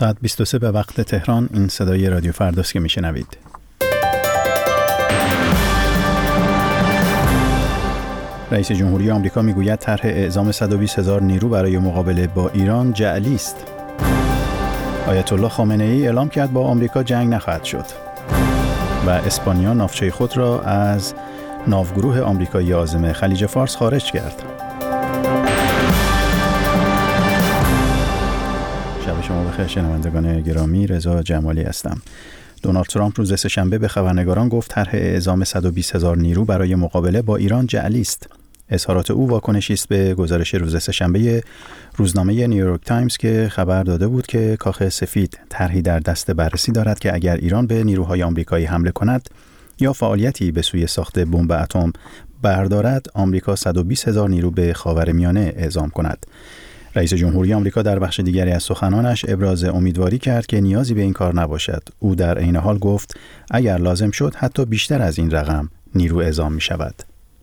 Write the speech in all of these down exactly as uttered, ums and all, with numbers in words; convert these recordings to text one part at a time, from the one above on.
ساعت بیست و سه به وقت تهران. این صدای رادیو فرداست که میشنوید. رئیس جمهوری آمریکا میگوید طرح اعزام صد و بیست هزار نیرو برای مقابله با ایران جعلی است. آیت الله خامنه ای اعلام کرد با آمریکا جنگ نخواهد شد. و اسپانیا ناوچه خود را از ناوگروه آمریکایی عازم خلیج فارس خارج کرد. شب شما بخیر شنوندگان گرامی، رضا جمالی هستم. دونالد ترامپ روز سه‌شنبه به خبرنگاران گفت طرح اعزام صد و بیست هزار نیرو برای مقابله با ایران جعلی است. اظهارات او واکنشی است به گزارش روز سه‌شنبه روزنامه نیویورک تایمز که خبر داده بود که کاخ سفید طرحی در دست بررسی دارد که اگر ایران به نیروهای آمریکایی حمله کند یا فعالیتی به سوی ساخت بمب اتم بردارد، آمریکا صد و بیست هزار نیرو به خاورمیانه اعزام کند. رئیس جمهوری آمریکا در بخش دیگری از سخنانش ابراز امیدواری کرد که نیازی به این کار نباشد. او در عین حال گفت اگر لازم شد حتی بیشتر از این رقم نیرو اعزام می شود.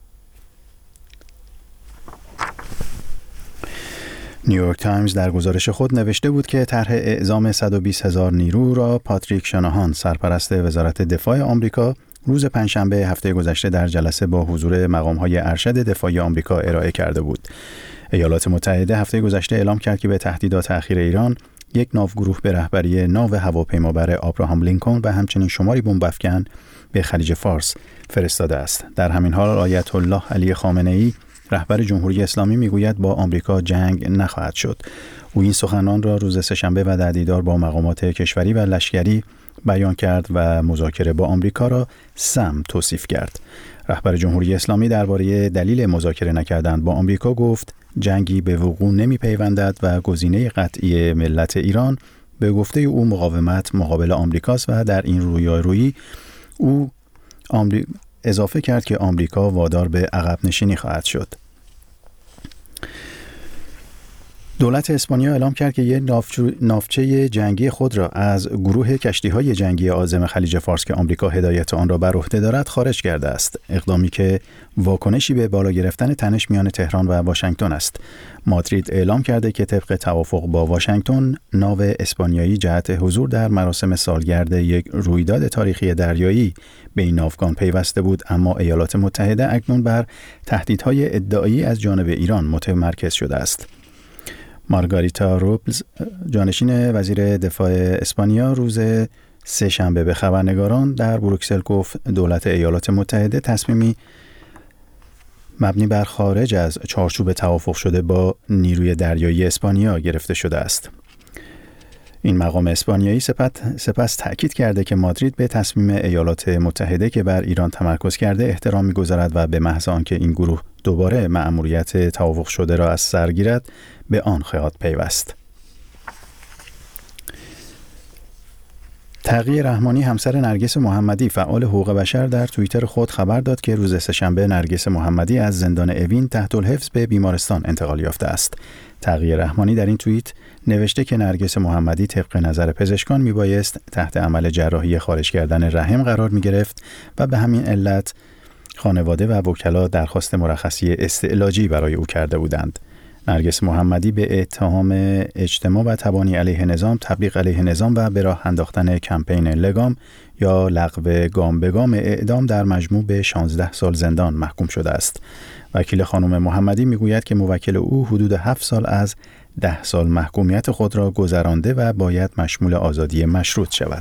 نیویورک تایمز در گزارش خود نوشته بود که طرح اعزام صد و بیست هزار نیرو را پاتریک شاناهان، سرپرست وزارت دفاع آمریکا، روز پنجشنبه هفته گذشته در جلسه با حضور مقام‌های ارشد دفاعی آمریکا ارائه کرده بود. ایالات متحده هفته گذشته اعلام کرد که به تهدیدات اخیر ایران یک ناوگروه به رهبری ناو هواپیمابر آبراهام لینکلن و همچنین شماری بمب افکن به خلیج فارس فرستاده است. در همین حال آیت الله علی خامنه ای رهبر جمهوری اسلامی میگوید با آمریکا جنگ نخواهد شد. او این سخنان را روز سه‌شنبه و در دیدار با مقامات کشوری و لشکری بیان کرد و مذاکره با آمریکا را سم توصیف کرد. رهبر جمهوری اسلامی درباره دلیل مذاکره نکردن با آمریکا گفت جنگی به وقوع نمی پیوندد و گزینه قطعی ملت ایران به گفته او مقاومت مقابل آمریکاست و در این رویارویی او آمری... اضافه کرد که آمریکا وادار به عقب نشینی خواهد شد. دولت اسپانیا اعلام کرد که یک ناوچه جنگی خود را از گروه کشتی‌های جنگی عازم خلیج فارس که آمریکا هدایت آن را بر عهده دارد خارج کرده است. اقدامی که واکنشی به بالا گرفتن تنش میان تهران و واشنگتن است. مادرید اعلام کرده که طبق توافق با واشنگتن، ناو اسپانیایی جهت حضور در مراسم سالگرد یک رویداد تاریخی دریایی به این ناوگان پیوسته بود، اما ایالات متحده اکنون بر تهدیدهای ادعایی از جانب ایران متمرکز شده است. مارگاریتا روبلز، جانشین وزیر دفاع اسپانیا، روز سه‌شنبه به خبرنگاران در بروکسل گفت دولت ایالات متحده تصمیمی مبنی بر خارج از چارچوب توافق شده با نیروی دریایی اسپانیا گرفته شده است. این مقام اسپانیایی سپس تأکید کرده که مادرید به تصمیم ایالات متحده که بر ایران تمرکز کرده احترام می‌گذارد و به محض آنکه این گروه دوباره مأموریت توافق شده را از سر گیرد به آن خواهد پیوست. تقی رحمانی، همسر نرگس محمدی، فعال حقوق بشر، در توییتر خود خبر داد که روز سه‌شنبه نرگس محمدی از زندان اوین تحت الحفظ به بیمارستان انتقال یافته است. تقی رحمانی در این توییت نوشته که نرگس محمدی طبق نظر پزشکان میبایست تحت عمل جراحی خارج کردن رحم قرار میگرفت و به همین علت خانواده و وکلا درخواست مرخصی استعلاجی برای او کرده بودند. نرگس محمدی به اتهام اجتماع و تبانی علیه نظام، تبلیغ علیه نظام و به راه انداختن کمپین لگام یا لغو گام به گام اعدام در مجموع به شانزده سال زندان محکوم شده است. وکیل خانم محمدی میگوید که موکل او حدود هفت سال از ده سال محکومیت خود را گذرانده و باید مشمول آزادی مشروط شود.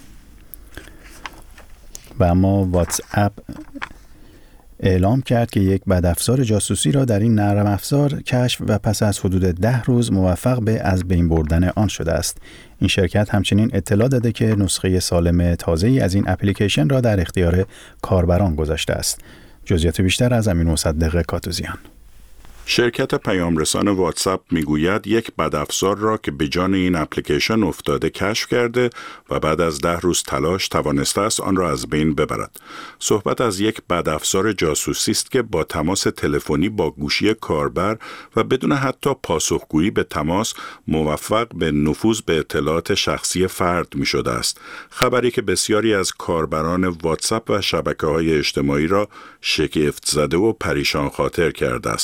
و اما واتس اپ اعلام کرد که یک بدافزار جاسوسی را در این نرم افزار کشف و پس از حدود ده روز موفق به از بین بردن آن شده است. این شرکت همچنین اطلاع داده که نسخه سالم تازه‌ای از این اپلیکیشن را در اختیار کاربران گذاشته است. جزئیات بیشتر از امین مصدق کاتوزیان. شرکت پیامرسان واتساپ میگوید یک بدافزار را که به جان این اپلیکیشن افتاده کشف کرده و بعد از ده روز تلاش توانسته است آن را از بین ببرد. صحبت از یک بدافزار جاسوسی است که با تماس تلفنی با گوشی کاربر و بدون حتی پاسخگویی به تماس موفق به نفوذ به اطلاعات شخصی فرد می شده است. خبری که بسیاری از کاربران واتساپ و شبکه‌های اجتماعی را شگفت زده و پریشان خاطر کرده است.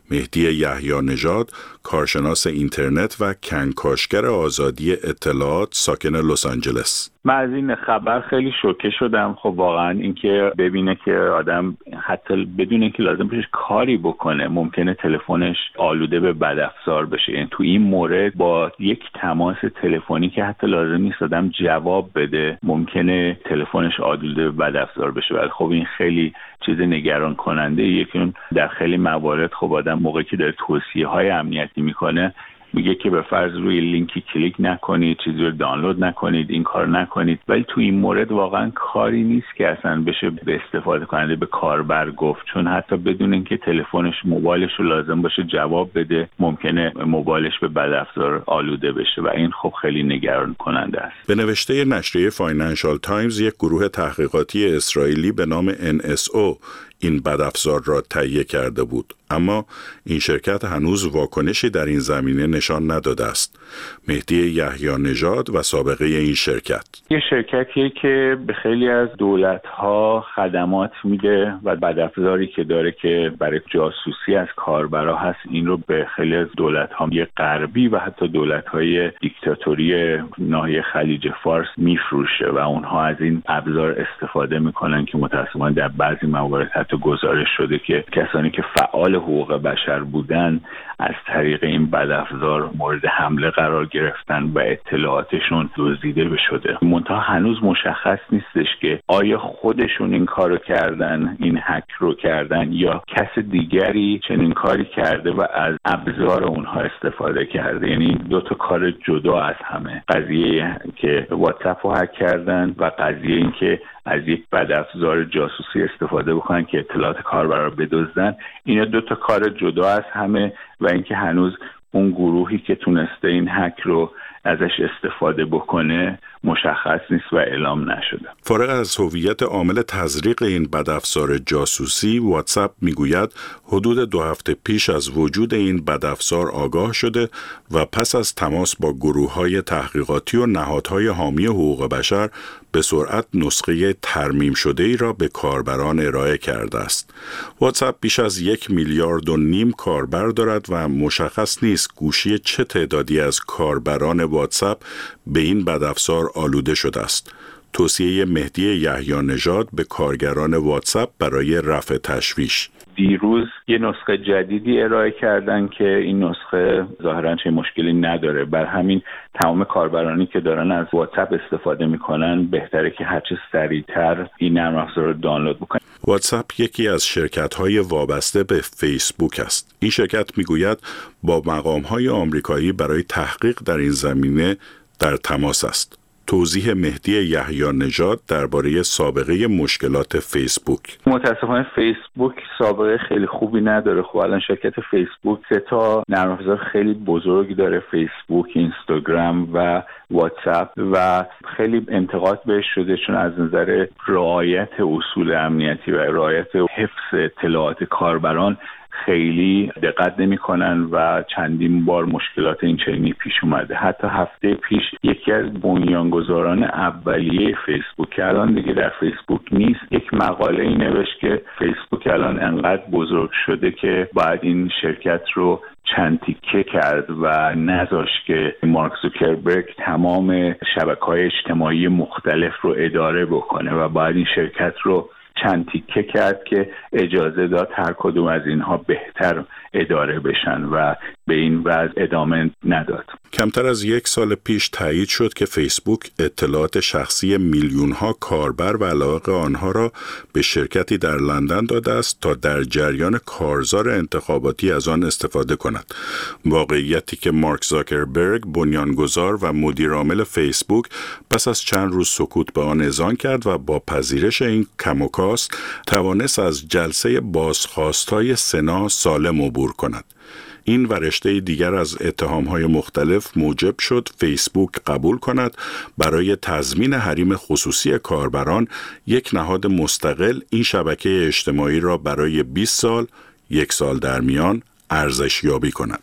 مهدی یحیی نژاد، کارشناس اینترنت و کنکاشگر آزادی اطلاعات ساکن لس آنجلس. من از این خبر خیلی شوکه شدم. خب واقعا اینکه ببینه که آدم حتی بدون اینکه لازم بشه کاری بکنه ممکنه تلفنش آلوده به بدافزار بشه. یعنی تو این مورد با یک تماس تلفنی که حتی لازم نیست آدم جواب بده ممکنه تلفنش آلوده به بدافزار بشه. ولی خب این خیلی چیز نگران کننده ایه که در خیلی موارد خب آدم موقعی که داره توصیه های امنیتی میکنه میگه که به فرض روی لینکی کلیک نکنید، چیزی رو دانلود نکنید، این کار نکنید. ولی تو این مورد واقعا کاری نیست که اصلا بشه به استفاده کننده به کاربر گفت، چون حتی بدون اینکه تلفنش موبایلش رو لازم باشه جواب بده ممکنه موبایلش به بدافزار آلوده بشه و این خب خیلی نگران کننده است. به نوشته نشریه فاینانشال تایمز، یک گروه تحقیقاتی اسرائیلی به نام ان اس او این بدافزار را تهیه کرده بود، اما این شرکت هنوز واکنشی در این زمینه نشان نداده است. مهدی یحیی نژاد و سابقه این شرکت. یه شرکتیه که به خیلی از دولت‌ها خدمات میده و بدافزاری که داره که برای جاسوسی از کاربرا هست این رو به خیلی از دولت‌های غربی و حتی دولت‌های دیکتاتوری ناحیه خلیج فارس میفروشه و اونها از این ابزار استفاده میکنن که متأسفانه در بعضی موارد حتی گزارش شده که کسانی که فعال حقوق بشر بودن از طریق این بدافزار مورد حمله قرار گرفتن و اطلاعاتشون دزدیده شده. منتها هنوز مشخص نیستش که آیا خودشون این کارو کردن، این هک رو کردن، یا کس دیگری چنین کاری کرده و از ابزار اونها استفاده کرده. یعنی دو تا کار جدا از همه، قضیه که واتساپ رو هک کردن و قضیه این که از یک بدافزار جاسوسی استفاده بکنن که اطلاعات کاربر رو بدزدن. اینا دو تا کار جدا از همه و اینکه هنوز اون گروهی که تونسته این هک رو ازش استفاده بکنه مشخص نیست و اعلام نشده. فارغ از هویت عامل تزریق این بدافزار جاسوسی، واتساپ میگوید حدود دو هفته پیش از وجود این بدافزار آگاه شده و پس از تماس با گروه‌های تحقیقاتی و نهادهای حامی حقوق بشر به سرعت نسخه ترمیم شده ای را به کاربران ارائه کرده است. واتساپ بیش از یک میلیارد و نیم کاربر دارد و مشخص نیست گوشی چه تعدادی از کاربران واتساپ به این بدافزار آلوده شده است. توصیه مهدی یحیی نژاد به کارگران واتساپ برای رفع تشویش. دیروز یه نسخه جدیدی ارائه کردن که این نسخه ظاهراً چه مشکلی نداره. بر همین تمام کاربرانی که دارن از واتساپ استفاده میکنن بهتره که هرچه سریعتر این نرم افزار رو دانلود بکنن. واتساپ یکی از شرکت‌های وابسته به فیسبوک است. این شرکت میگوید با مقام‌های آمریکایی برای تحقیق در این زمینه در تماس است. توضیح مهدی یحیی نژاد درباره سابقه مشکلات فیسبوک. متاسفانه فیسبوک سابقه خیلی خوبی نداره. خب الان شرکت فیسبوک سه تا نرم افزار خیلی بزرگ داره، فیسبوک، اینستاگرام و واتساپ، و خیلی انتقاد بهش شده چون از نظر رعایت اصول امنیتی و رعایت حفظ اطلاعات کاربران خیلی دقت نمی‌کنن و چندین بار مشکلات این چنینی پیش اومده. حتی هفته پیش یکی از بنیانگذاران اولیه فیسبوک که الان دیگه در فیسبوک نیست یک مقاله‌ای نوشت که فیسبوک الان انقدر بزرگ شده که باید این شرکت رو چند تیکه کرد و نذاشت که مارک زوکربرگ تمام شبکه‌های اجتماعی مختلف رو اداره بکنه و باید این شرکت رو چند تیکه کرد که اجازه داد هر کدوم از اینها بهتر اداره بشن و به این وضع ادامه نداد. کمتر از یک سال پیش تایید شد که فیسبوک اطلاعات شخصی میلیون‌ها کاربر و علاقه آنها را به شرکتی در لندن داده است تا در جریان کارزار انتخاباتی از آن استفاده کند. واقعیتی که مارک زاکربرگ بنیانگذار و مدیر عامل فیسبوک پس از چند روز سکوت به آن اذعان کرد و با پذیرش این کم و کاست توانست از جلسه بازخواست‌های سنا سالم عبور کند. این و رشته دیگر از اتهام‌های مختلف موجب شد فیسبوک قبول کند برای تضمین حریم خصوصی کاربران یک نهاد مستقل این شبکه اجتماعی را برای بیست سال، یک سال در میان ارزشیابی کند.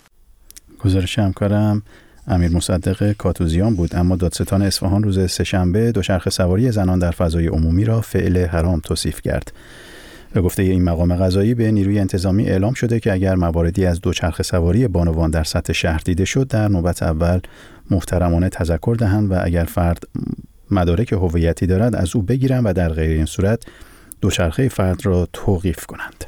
گزارش همکارم امیر مصدق کاتوزیان بود. اما دادستان اصفهان روز سه‌شنبه دوچرخه سواری زنان در فضای عمومی را فعل حرام توصیف کرد. به گفته این مقام قضایی به نیروی انتظامی اعلام شده که اگر مواردی از دوچرخه سواری بانوان در سطح شهر دیده شد در نوبت اول محترمانه تذکر دهند و اگر فرد مدارک هویتی دارد از او بگیرند و در غیر این صورت دوچرخه فرد را توقیف کنند.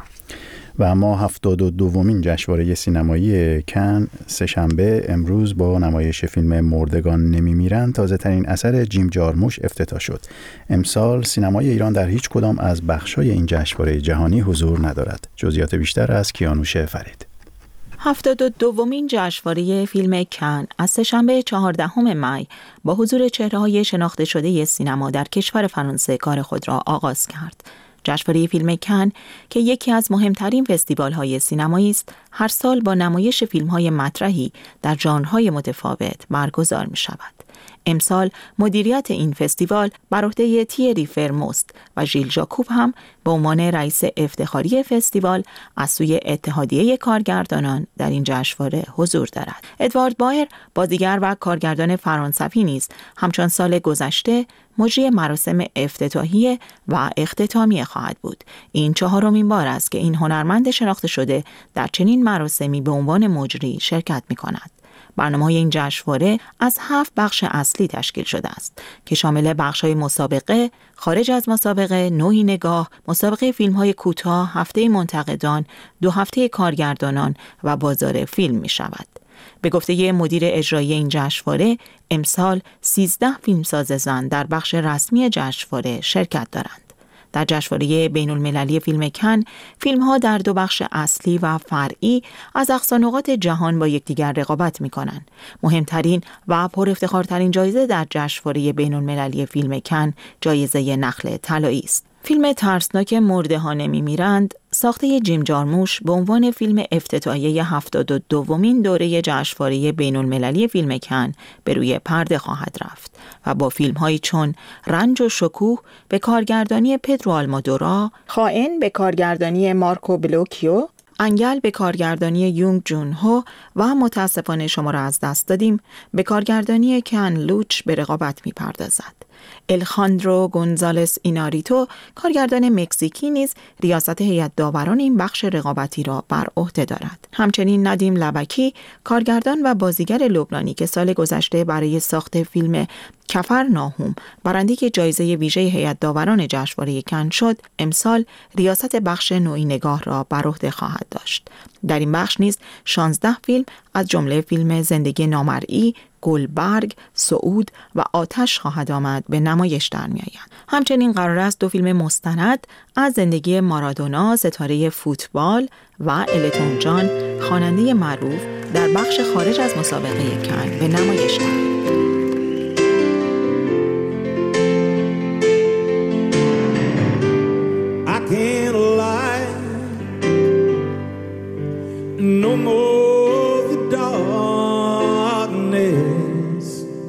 و اما هفتاد و دومین جشنواره سینمایی کن سه‌شنبه امروز با نمایش فیلم مردگان نمیمیرند تازه ترین اثر جیم جارموش افتتاح شد. امسال سینمای ایران در هیچ کدام از بخش‌های این جشنواره جهانی حضور ندارد. جزئیات بیشتر از کیانوش فرید. هفتاد و دومین جشنواره فیلم کن از سه‌شنبه چهاردهم می با حضور چهره‌های شناخته شده سینما در کشور فرانسه کار خود را آغاز کرد. جشنواره فیلم کن که یکی از مهمترین فستیوال‌های سینمایی است، هر سال با نمایش فیلم‌های مطرحی در ژانرهای متفاوت برگزار می‌شود. امسال مدیریت این فستیوال بر عهده تیری فرموست و ژیل ژاکوب هم به عنوان رئیس افتخاری فستیوال از سوی اتحادیه کارگردانان در این جشنواره حضور دارد. ادوارد بایر بازیگر و کارگردان فرانسوی نیز همچون سال گذشته مجری مراسم افتتاحیه و اختتامیه خواهد بود. این چهارمین بار است که این هنرمند شناخته شده در چنین مراسمی به عنوان مجری شرکت می‌کند. برنامه‌های این جشنواره از هفت بخش اصلی تشکیل شده است که شامل بخش‌های مسابقه، خارج از مسابقه، نوعی نگاه، مسابقه فیلم‌های کوتاه، هفته منتقدان، دو هفته کارگردانان و بازار فیلم می‌شود. به گفته مدیر اجرایی این جشنواره، امسال سیزده فیلمساز زن در بخش رسمی جشنواره شرکت دارند. در جشنواره بین‌المللی فیلم کن، فیلم‌ها در دو بخش اصلی و فرعی از اقصانقاط جهان با یکدیگر رقابت می‌کنند. مهمترین و پر افتخارترین جایزه در جشنواره بین‌المللی فیلم کن جایزه نخل طلایی است. فیلم ترسناک مرده‌ها نمی‌میرند ساخته جیم جارموش به عنوان فیلم افتتاحیه هفتاد و دومین دوره جشنواره بین‌المللی فیلم کن به روی پرده خواهد رفت و با فیلم‌هایی چون رنج و شکوه به کارگردانی پدرو آلمودورا، خائن به کارگردانی مارکو بلوکیو، انگل به کارگردانی یونگ جون هو و متاسفانه شما را از دست دادیم به کارگردانی کن لوچ به رقابت می‌پردازد. الخاندرو گونزالس ایناریتو کارگردان مکزیکی نیز ریاست هیئت داوران این بخش رقابتی را بر عهده دارد. همچنین ندیم لبکی کارگردان و بازیگر لبنانی که سال گذشته برای ساخت فیلم کفرناهم برنده جایزه ویژه هیئت داوران جشنواره کن شد، امسال ریاست بخش نوعی نگاه را بر عهده خواهد داشت. در این بخش نیز شانزده فیلم از جمله فیلم زندگی نامرئی، گلبرگ، صعود و آتش خواهد آمد به نمایش در می‌آیند. همچنین قرار است دو فیلم مستند از زندگی مارادونا، ستاره فوتبال و التون جان، خواننده معروف، در بخش خارج از مسابقه کن به نمایش درآیند. Can't lie no more the darkness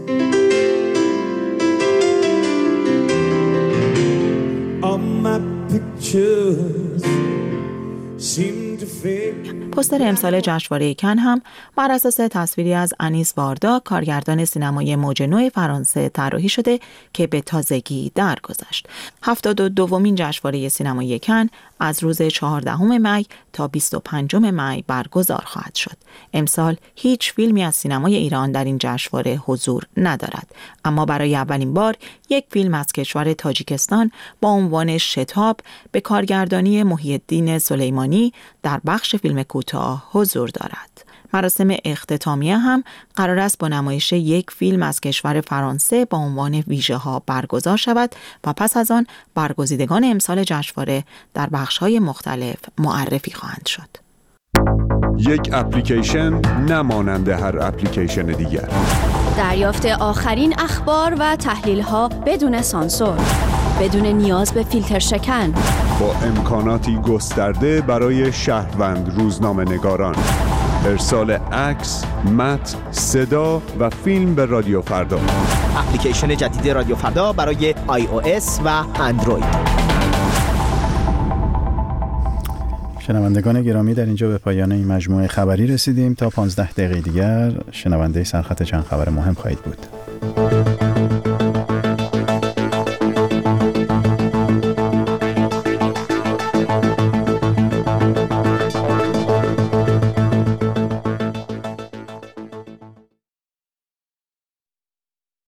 all my pictures seem to fade. پوستر امسال جشنواره کن هم بر اساس تصویری از انیس واردا کارگردان سینمای موج نو فرانسه طراحی شده که به تازگی درگذشت. هفتاد و دومین جشنواره سینمایی کن از روز چهاردهم می تا بیست و پنجم می برگزار خواهد شد. امسال هیچ فیلمی از سینمای ایران در این جشنواره حضور ندارد، اما برای اولین بار یک فیلم از کشور تاجیکستان با عنوان شتاب به کارگردانی محی الدین سلیمانی در بخش فیلم کوتاه حضور دارد. مراسم اختتامیه هم قرار است با نمایش یک فیلم از کشور فرانسه با عنوان ویژه ها برگزار شود و پس از آن برگزیدگان امسال جشنواره در بخش‌های مختلف معرفی خواهند شد. یک اپلیکیشن نمانند هر اپلیکیشن دیگر. دریافت آخرین اخبار و تحلیل‌ها بدون سانسور، بدون نیاز به فیلتر شکن، با امکاناتی گسترده برای شهروند روزنامه‌نگاران. ارسال عکس، متن، صدا و فیلم به رادیو فردا. اپلیکیشن جدید رادیو فردا برای آی او اس و اندروید. شنوندگان گرامی، در اینجا به پایان این مجموعه خبری رسیدیم. تا پانزده دقیقه دیگر شنونده سرخط چند خبر مهم خواهید بود.